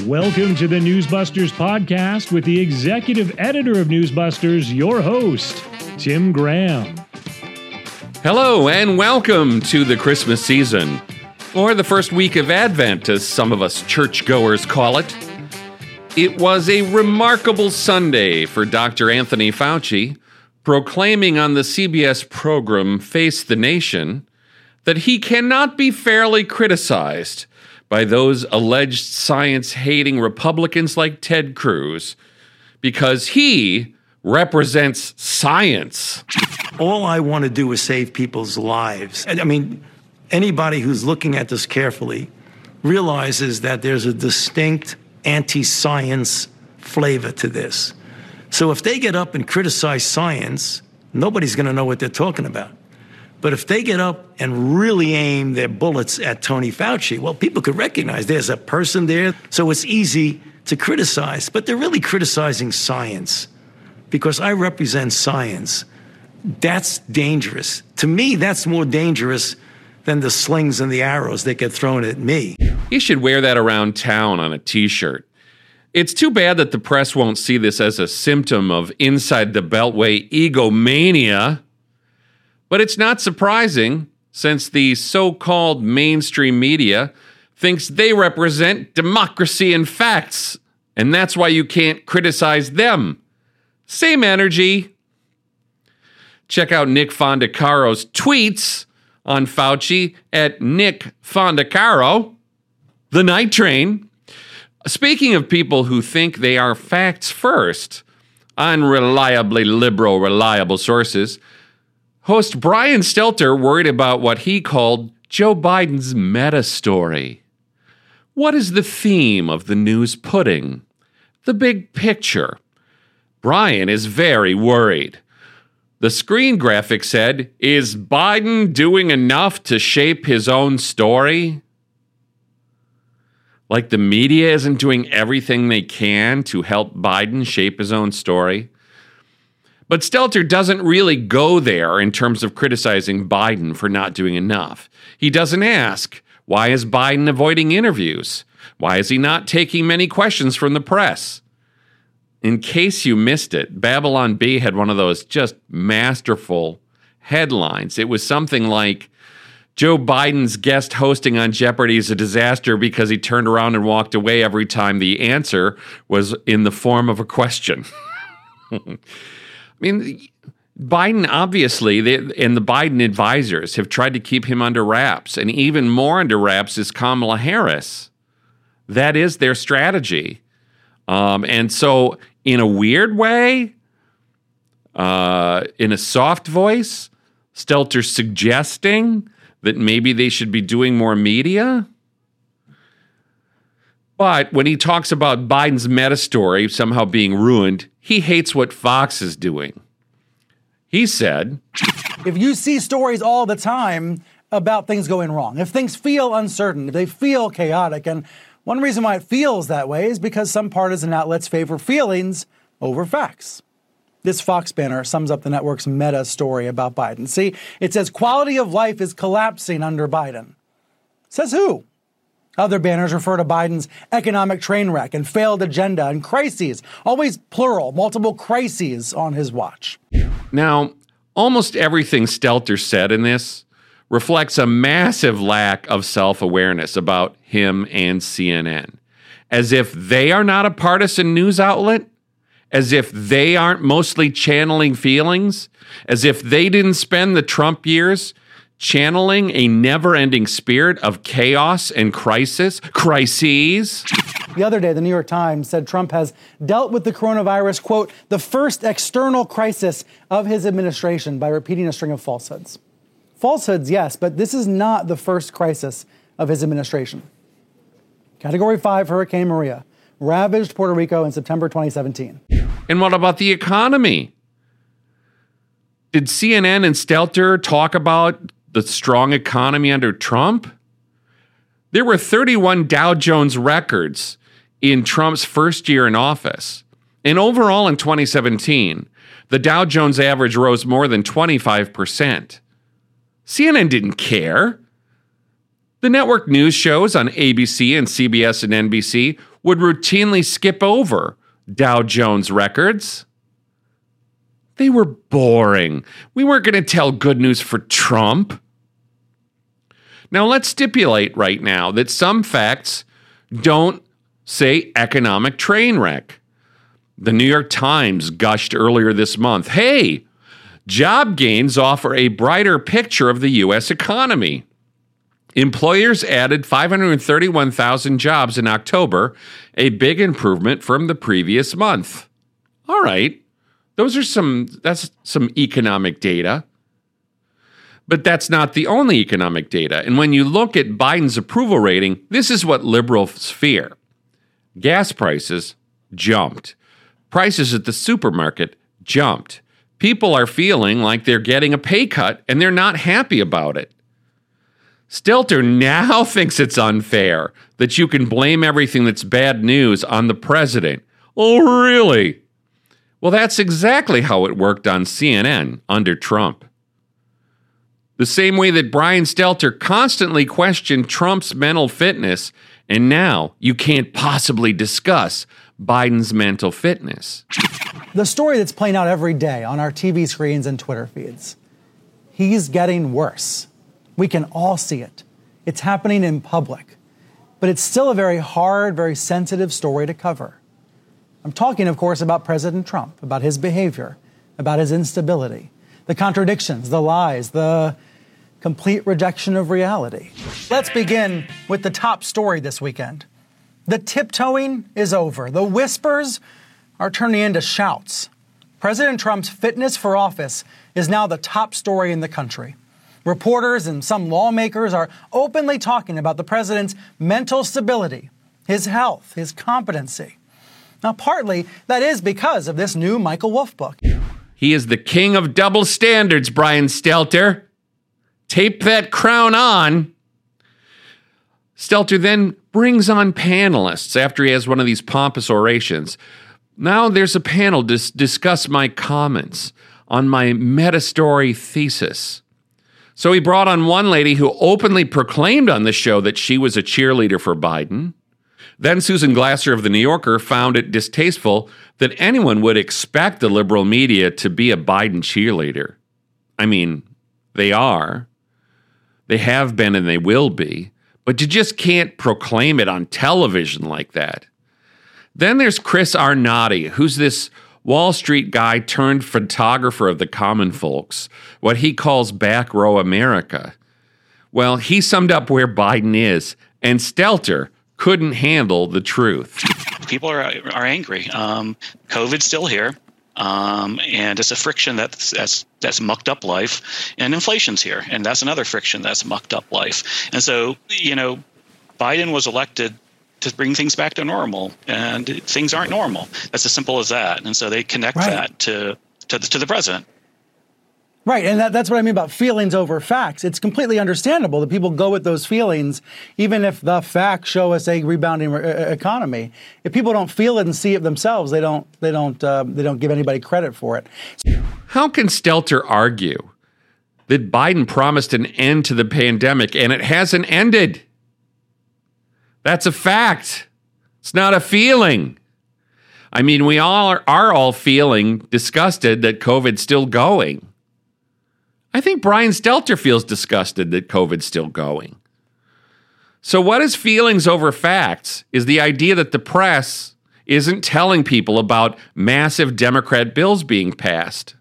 Welcome to the Newsbusters podcast with the executive editor of Newsbusters, your host, Tim Graham. Hello and welcome to the Christmas season, or the first week of Advent, as some of us churchgoers call it. It was a remarkable Sunday for Dr. Anthony Fauci, proclaiming on the CBS program Face the Nation that he cannot be fairly criticized by those alleged science-hating Republicans like Ted Cruz because he represents science. All I want to do is save people's lives. I mean, anybody who's looking at this carefully realizes that there's a distinct anti-science flavor to this. So if they get up and criticize science, nobody's going to know what they're talking about. But if they get up and really aim their bullets at Tony Fauci, well, people could recognize there's a person there, so it's easy to criticize. But they're really criticizing science because I represent science. That's dangerous. To me, that's more dangerous than the slings and the arrows that get thrown at me. He should wear that around town on a t-shirt. It's too bad that the press won't see this as a symptom of inside the Beltway egomania. But it's not surprising, since the so-called mainstream media thinks they represent democracy and facts, and that's why you can't criticize them. Same energy. Check out Nick Fondacaro's tweets on Fauci at Nick Fondacaro, the Night Train. Speaking of people who think they are facts first, unreliably liberal, reliable sources, host Brian Stelter worried about what he called Joe Biden's meta-story. What is the theme of the news pudding? The big picture. Brian is very worried. The screen graphic said, "Is Biden doing enough to shape his own story?" Like the media isn't doing everything they can to help Biden shape his own story. But Stelter doesn't really go there in terms of criticizing Biden for not doing enough. He doesn't ask, why is Biden avoiding interviews? Why is he not taking many questions from the press? In case you missed it, Babylon Bee had one of those just masterful headlines. It was something like, Joe Biden's guest hosting on Jeopardy is a disaster because he turned around and walked away every time the answer was in the form of a question. I mean, Biden obviously, and the Biden advisors have tried to keep him under wraps, and even more under wraps is Kamala Harris. That is their strategy. And so, in a weird way, in a soft voice, Stelter's suggesting that maybe they should be doing more media. But when he talks about Biden's meta story somehow being ruined, he hates what Fox is doing. He said, if you see stories all the time about things going wrong, if things feel uncertain, if they feel chaotic, and one reason why it feels that way is because some partisan outlets favor feelings over facts. This Fox banner sums up the network's meta story about Biden. See, it says quality of life is collapsing under Biden. Says who? Other banners refer to Biden's economic train wreck and failed agenda and crises, always plural, multiple crises on his watch. Now, almost everything Stelter said in this reflects a massive lack of self-awareness about him and CNN. As if they are not a partisan news outlet, as if they aren't mostly channeling feelings, as if they didn't spend the Trump years channeling a never-ending spirit of chaos and crises. The other day, the New York Times said Trump has dealt with the coronavirus, quote, the first external crisis of his administration by repeating a string of falsehoods. Falsehoods, yes, but this is not the first crisis of his administration. Category 5 Hurricane Maria ravaged Puerto Rico in September 2017. And what about the economy? Did CNN and Stelter talk about the strong economy under Trump? There were 31 Dow Jones records in Trump's first year in office. And overall in 2017, the Dow Jones average rose more than 25%. CNN didn't care. The network news shows on ABC and CBS and NBC would routinely skip over Dow Jones records. They were boring. We weren't going to tell good news for Trump. Now, let's stipulate right now that some facts don't say economic train wreck. The New York Times gushed earlier this month, hey, job gains offer a brighter picture of the U.S. economy. Employers added 531,000 jobs in October, a big improvement from the previous month. All right. That's some economic data. But that's not the only economic data. And when you look at Biden's approval rating, this is what liberals fear. Gas prices jumped. Prices at the supermarket jumped. People are feeling like they're getting a pay cut and they're not happy about it. Stelter now thinks it's unfair that you can blame everything that's bad news on the president. Oh, really? Well, that's exactly how it worked on CNN under Trump. The same way that Brian Stelter constantly questioned Trump's mental fitness, and now you can't possibly discuss Biden's mental fitness. The story that's playing out every day on our TV screens and Twitter feeds. He's getting worse. We can all see it. It's happening in public. But it's still a very hard, very sensitive story to cover. I'm talking, of course, about President Trump, about his behavior, about his instability, the contradictions, the lies, the complete rejection of reality. Let's begin with the top story this weekend. The tiptoeing is over. The whispers are turning into shouts. President Trump's fitness for office is now the top story in the country. Reporters and some lawmakers are openly talking about the president's mental stability, his health, his competency. Now, partly that is because of this new Michael Wolff book. He is the king of double standards, Brian Stelter. Tape that crown on. Stelter then brings on panelists after he has one of these pompous orations. Now there's a panel to discuss my comments on my meta-story thesis. So he brought on one lady who openly proclaimed on the show that she was a cheerleader for Biden. Then Susan Glasser of The New Yorker found it distasteful that anyone would expect the liberal media to be a Biden cheerleader. I mean, they are. They have been and they will be. But you just can't proclaim it on television like that. Then there's Chris Arnott, who's this Wall Street guy turned photographer of the common folks, what he calls back row America. Well, he summed up where Biden is, and Stelter couldn't handle the truth. People are angry. COVID's still here, and it's a friction that's mucked up life, and inflation's here, and that's another friction that's mucked up life. And so, Biden was elected to bring things back to normal, and things aren't normal. That's as simple as that. And so they connect that to the president. Right, and that's what I mean about feelings over facts. It's completely understandable that people go with those feelings, even if the facts show us a rebounding economy. If people don't feel it and see it themselves, they don't give anybody credit for it. How can Stelter argue that Biden promised an end to the pandemic and it hasn't ended? That's a fact. It's not a feeling. I mean, we all are all feeling disgusted that COVID's still going. I think Brian Stelter feels disgusted that COVID's still going. So what is feelings over facts is the idea that the press isn't telling people about massive Democrat bills being passed.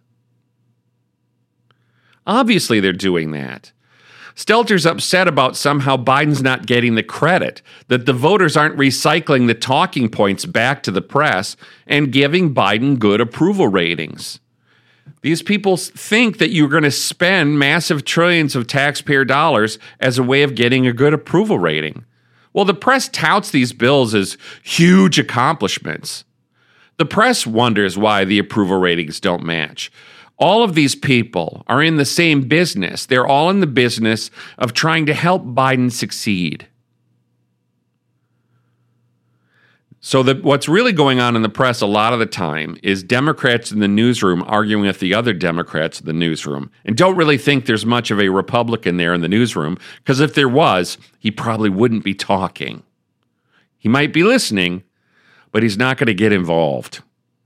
Obviously, they're doing that. Stelter's upset about somehow Biden's not getting the credit, that the voters aren't recycling the talking points back to the press and giving Biden good approval ratings. These people think that you're going to spend massive trillions of taxpayer dollars as a way of getting a good approval rating. Well, the press touts these bills as huge accomplishments. The press wonders why the approval ratings don't match. All of these people are in the same business. They're all in the business of trying to help Biden succeed. So what's really going on in the press a lot of the time is Democrats in the newsroom arguing with the other Democrats in the newsroom, and don't really think there's much of a Republican there in the newsroom, because if there was, he probably wouldn't be talking. He might be listening, but he's not going to get involved.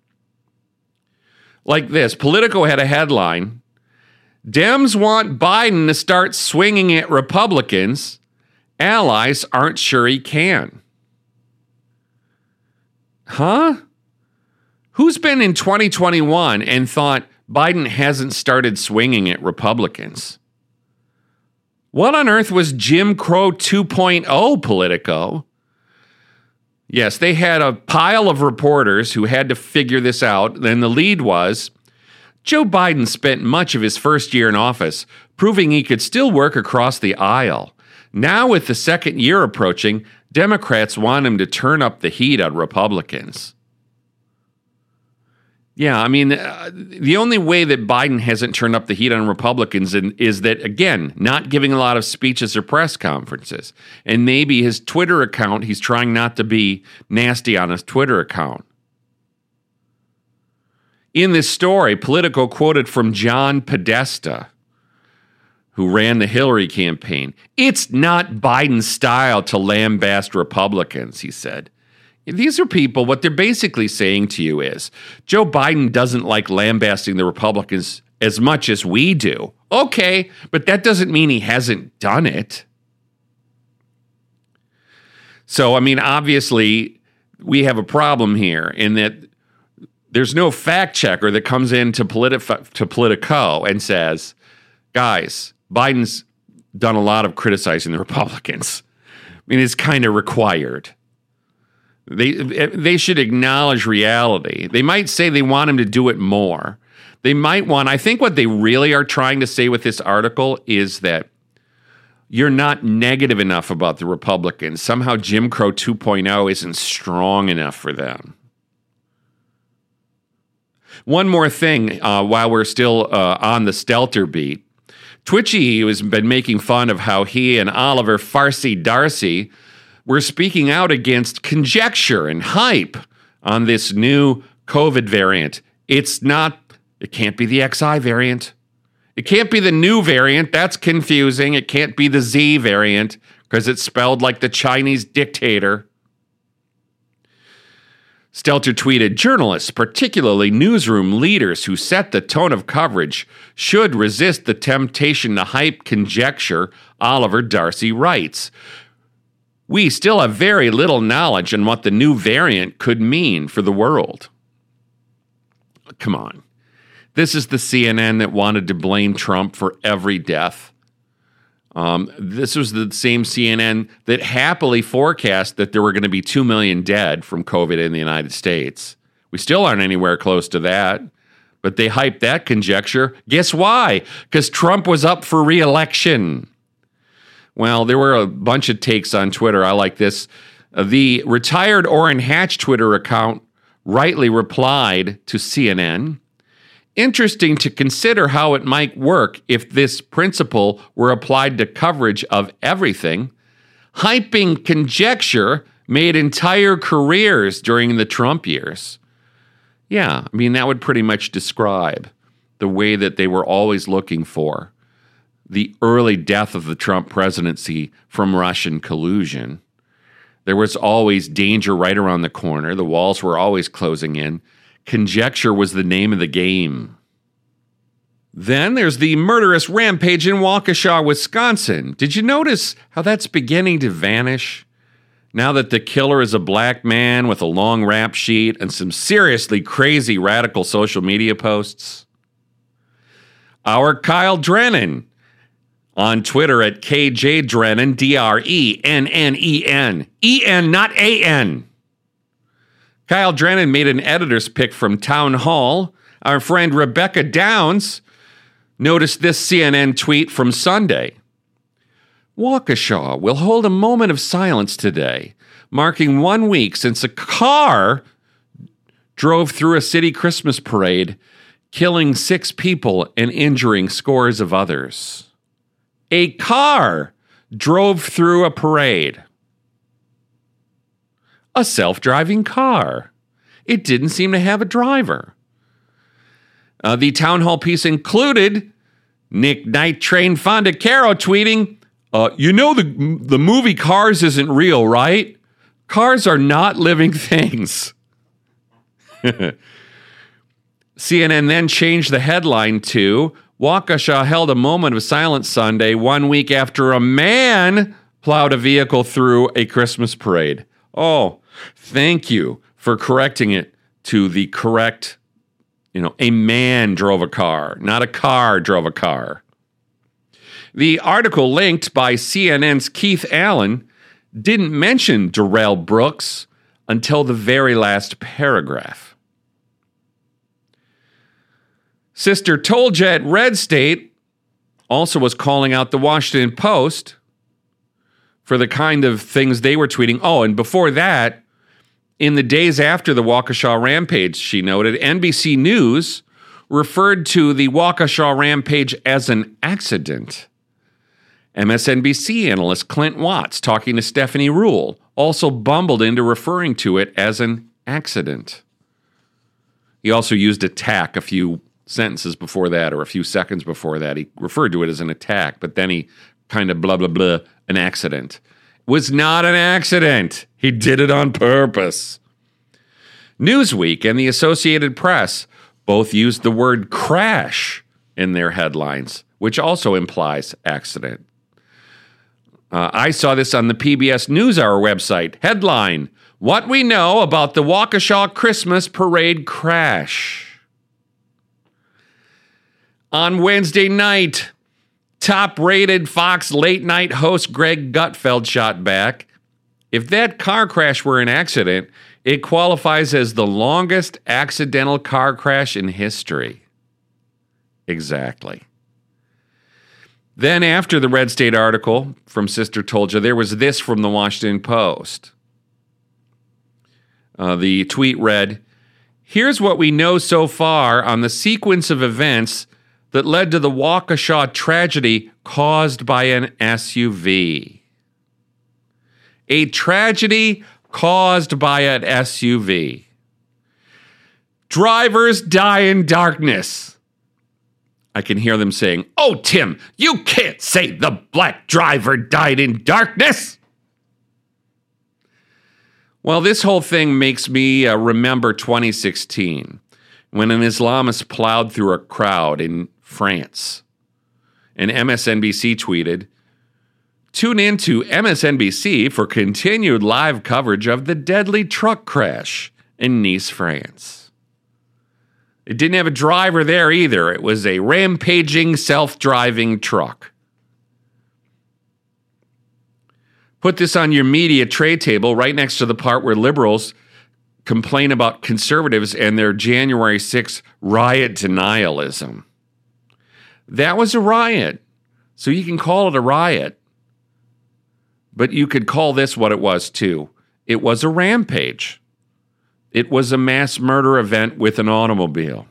Like this, Politico had a headline, Dems want Biden to start swinging at Republicans. Allies aren't sure he can. Huh? Who's been in 2021 and thought Biden hasn't started swinging at Republicans? What on earth was Jim Crow 2.0, Politico? Yes, they had a pile of reporters who had to figure this out. Then the lead was, Joe Biden spent much of his first year in office proving he could still work across the aisle. Now, with the second year approaching, Democrats want him to turn up the heat on Republicans. Yeah, I mean, the only way that Biden hasn't turned up the heat on Republicans is that, again, not giving a lot of speeches or press conferences. And maybe his Twitter account, he's trying not to be nasty on his Twitter account. In this story, Politico quoted from John Podesta, who ran the Hillary campaign. It's not Biden's style to lambaste Republicans, he said. These are people, what they're basically saying to you is, Joe Biden doesn't like lambasting the Republicans as much as we do. Okay, but that doesn't mean he hasn't done it. So, I mean, obviously, we have a problem here in that there's no fact checker that comes into Politico and says, guys, Biden's done a lot of criticizing the Republicans. I mean, it's kind of required. They should acknowledge reality. They might say they want him to do it more. They might want, I think what they really are trying to say with this article is that you're not negative enough about the Republicans. Somehow Jim Crow 2.0 isn't strong enough for them. One more thing while we're still on the Stelter beat. Twitchy has been making fun of how he and Oliver Farsi Darcy were speaking out against conjecture and hype on this new COVID variant. It can't be the XI variant. It can't be the new variant. That's confusing. It can't be the Z variant because it's spelled like the Chinese dictator. Stelter tweeted, journalists, particularly newsroom leaders who set the tone of coverage, should resist the temptation to hype conjecture, Oliver Darcy writes. We still have very little knowledge on what the new variant could mean for the world. Come on. This is the CNN that wanted to blame Trump for every death. This was the same CNN that happily forecast that there were going to be 2 million dead from COVID in the United States. We still aren't anywhere close to that, but they hyped that conjecture. Guess why? Because Trump was up for re-election. Well, there were a bunch of takes on Twitter. I like this. The retired Orrin Hatch Twitter account rightly replied to CNN, interesting to consider how it might work if this principle were applied to coverage of everything. Hyping conjecture made entire careers during the Trump years. Yeah, I mean, that would pretty much describe the way that they were always looking for the early death of the Trump presidency from Russian collusion. There was always danger right around the corner. The walls were always closing in. Conjecture was the name of the game. Then there's the murderous rampage in Waukesha, Wisconsin. Did you notice how that's beginning to vanish? Now that the killer is a black man with a long rap sheet and some seriously crazy radical social media posts. Our Kyle Drennan on Twitter at KJ Drennan, D-R-E-N-N-E-N. E-N, not A-N. Kyle Drennan made an editor's pick from Town Hall. Our friend Rebecca Downs noticed this CNN tweet from Sunday. Waukesha will hold a moment of silence today, marking 1 week since a car drove through a city Christmas parade, killing 6 people and injuring scores of others. A car drove through a parade. a self-driving car. It didn't seem to have a driver. The town hall piece included Nick Night Train Fonda Caro tweeting, the movie Cars isn't real, right? Cars are not living things. CNN then changed the headline to, Waukesha held a moment of silence Sunday 1 week after a man plowed a vehicle through a Christmas parade. Oh, thank you for correcting it to the correct, a man drove a car, not a car drove a car. The article linked by CNN's Keith Allen didn't mention Darrell Brooks until the very last paragraph. Sister Tolja at Red State also was calling out the Washington Post for the kind of things they were tweeting. Oh, and before that, in the days after the Waukesha rampage, she noted, NBC News referred to the Waukesha rampage as an accident. MSNBC analyst Clint Watts, talking to Stephanie Ruhle, also bumbled into referring to it as an accident. He also used attack a few sentences before that, or a few seconds before that. He referred to it as an attack, but then he kind of blah, blah, blah, an accident. It was not an accident. He did it on purpose. Newsweek and the Associated Press both used the word crash in their headlines, which also implies accident. I saw this on the PBS NewsHour website. Headline, What We Know About the Waukesha Christmas Parade Crash. On Wednesday night, top-rated Fox late-night host Greg Gutfeld shot back. If that car crash were an accident, it qualifies as the longest accidental car crash in history. Exactly. Then after the Red State article from Sister Tolja, there was this from the Washington Post. The tweet read, Here's what we know so far on the sequence of events that led to the Waukesha tragedy caused by an SUV. A tragedy caused by an SUV. Drivers die in darkness. I can hear them saying, Oh, Tim, you can't say the black driver died in darkness. Well, this whole thing makes me remember 2016, when an Islamist plowed through a crowd in France. And MSNBC tweeted, Tune in to MSNBC for continued live coverage of the deadly truck crash in Nice, France. It didn't have a driver there either. It was a rampaging, self-driving truck. Put this on your media tray table right next to the part where liberals complain about conservatives and their January 6th riot denialism. That was a riot, so you can call it a riot. But you could call this what it was too. It was a rampage. It was a mass murder event with an automobile.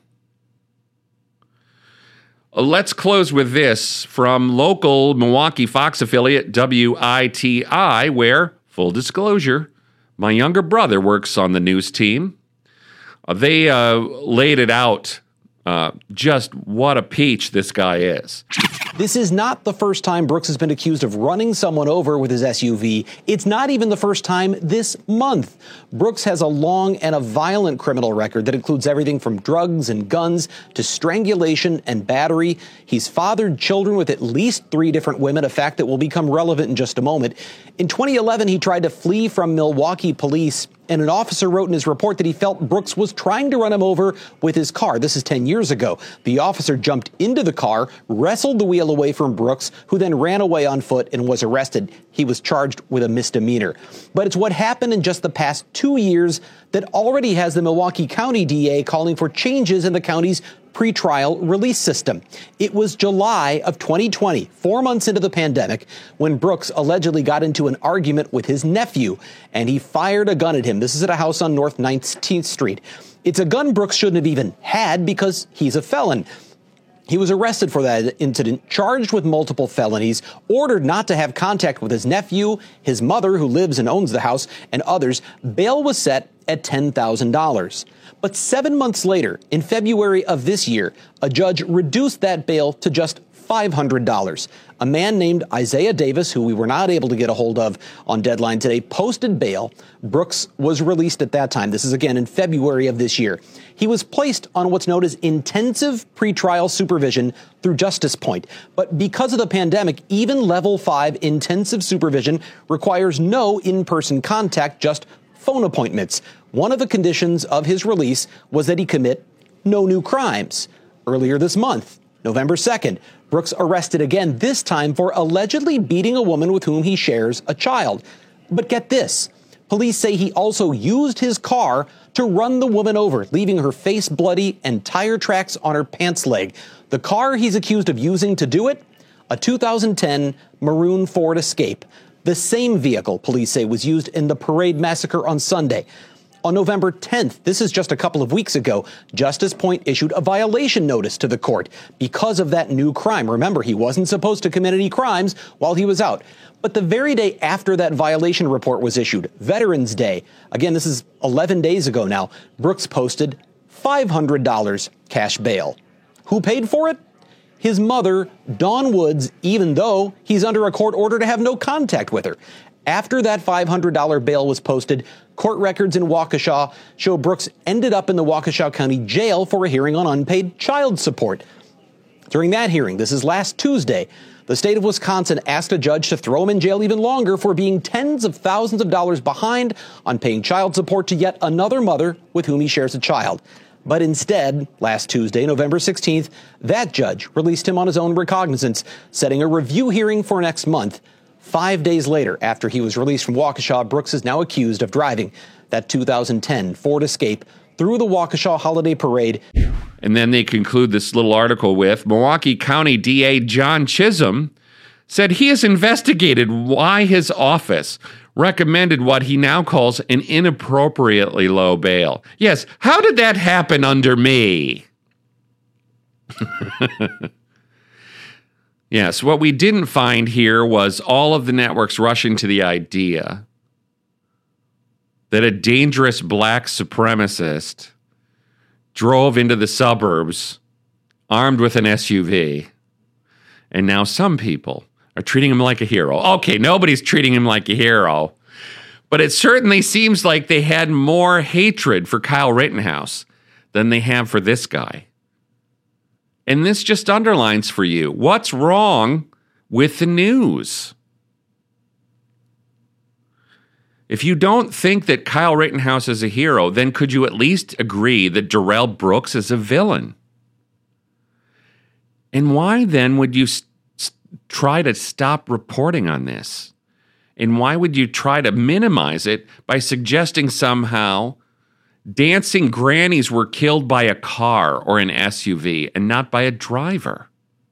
Let's close with this from local Milwaukee Fox affiliate WITI, where, full disclosure, my younger brother works on the news team. They laid it out just what a peach this guy is. This is not the first time Brooks has been accused of running someone over with his SUV. It's not even the first time this month. Brooks has a long and a violent criminal record that includes everything from drugs and guns to strangulation and battery. He's fathered children with at least 3 different women, a fact that will become relevant in just a moment. In 2011, he tried to flee from Milwaukee police, and an officer wrote in his report that he felt Brooks was trying to run him over with his car. This is 10 years ago. The officer jumped into the car, wrestled the wheel away from Brooks, who then ran away on foot and was arrested. He was charged with a misdemeanor. But it's what happened in just the past 2 years that already has the Milwaukee County DA calling for changes in the county's pretrial release system. It was July of 2020, 4 months into the pandemic, when Brooks allegedly got into an argument with his nephew, and he fired a gun at him. This is at a house on North 19th Street. It's a gun Brooks shouldn't have even had because he's a felon. He was arrested for that incident, charged with multiple felonies, ordered not to have contact with his nephew, his mother, who lives and owns the house, and others. Bail was set at $10,000. But 7 months later, in February of this year, a judge reduced that bail to just $500. A man named Isaiah Davis, who we were not able to get a hold of on deadline today, posted bail. Brooks was released at that time. This is again in February of this year. He was placed on what's known as intensive pretrial supervision through Justice Point. But because of the pandemic, even level 5 intensive supervision requires no in-person contact, just phone appointments. One of the conditions of his release was that he commit no new crimes. Earlier this month, November 2nd, Brooks arrested again, this time for allegedly beating a woman with whom he shares a child. But get this, police say he also used his car to run the woman over, leaving her face bloody and tire tracks on her pants leg. The car he's accused of using to do it? A 2010 maroon Ford Escape. The same vehicle, police say, was used in the parade massacre on Sunday. On November 10th, this is just a couple of weeks ago, Justice Point issued a violation notice to the court because of that new crime. Remember, he wasn't supposed to commit any crimes while he was out. But the very day after that violation report was issued, Veterans Day, again, this is 11 days ago now, Brooks posted $500 cash bail. Who paid for it? His mother, Dawn Woods, even though he's under a court order to have no contact with her. After that $500 bail was posted, court records in Waukesha show Brooks ended up in the Waukesha County Jail for a hearing on unpaid child support. During that hearing, this is last Tuesday, the state of Wisconsin asked a judge to throw him in jail even longer for being tens of thousands of dollars behind on paying child support to yet another mother with whom he shares a child. But instead, last Tuesday, November 16th, that judge released him on his own recognizance, setting a review hearing for next month. 5 days later, after he was released from Waukesha, Brooks is now accused of driving that 2010 Ford Escape through the Waukesha Holiday Parade. And then they conclude this little article with Milwaukee County DA John Chisholm said he has investigated why his office recommended what he now calls an inappropriately low bail. Yes, how did that happen under me? Yes, what we didn't find here was all of the networks rushing to the idea that a dangerous black supremacist drove into the suburbs armed with an SUV, and now some people are treating him like a hero. Okay, nobody's treating him like a hero, but it certainly seems like they had more hatred for Kyle Rittenhouse than they have for this guy. And this just underlines for you what's wrong with the news. If you don't think that Kyle Rittenhouse is a hero, then could you at least agree that Darrell Brooks is a villain? And why then would you try to stop reporting on this? And why would you try to minimize it by suggesting somehow dancing grannies were killed by a car or an SUV and not by a driver?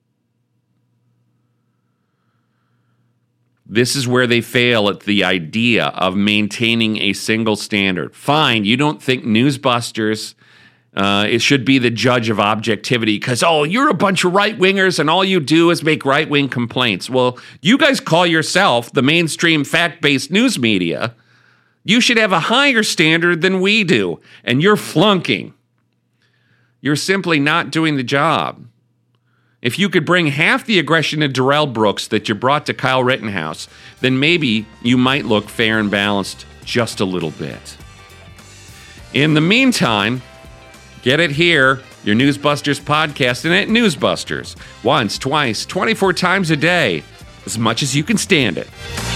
This is where they fail at the idea of maintaining a single standard. Fine, you don't think Newsbusters it should be the judge of objectivity because, oh, you're a bunch of right-wingers and all you do is make right-wing complaints. Well, you guys call yourself the mainstream fact-based news media. You should have a higher standard than we do, and you're flunking. You're simply not doing the job. If you could bring half the aggression to Darrell Brooks that you brought to Kyle Rittenhouse, then maybe you might look fair and balanced just a little bit. In the meantime, get it here, your Newsbusters podcast, and at Newsbusters, once, twice, 24 times a day, as much as you can stand it.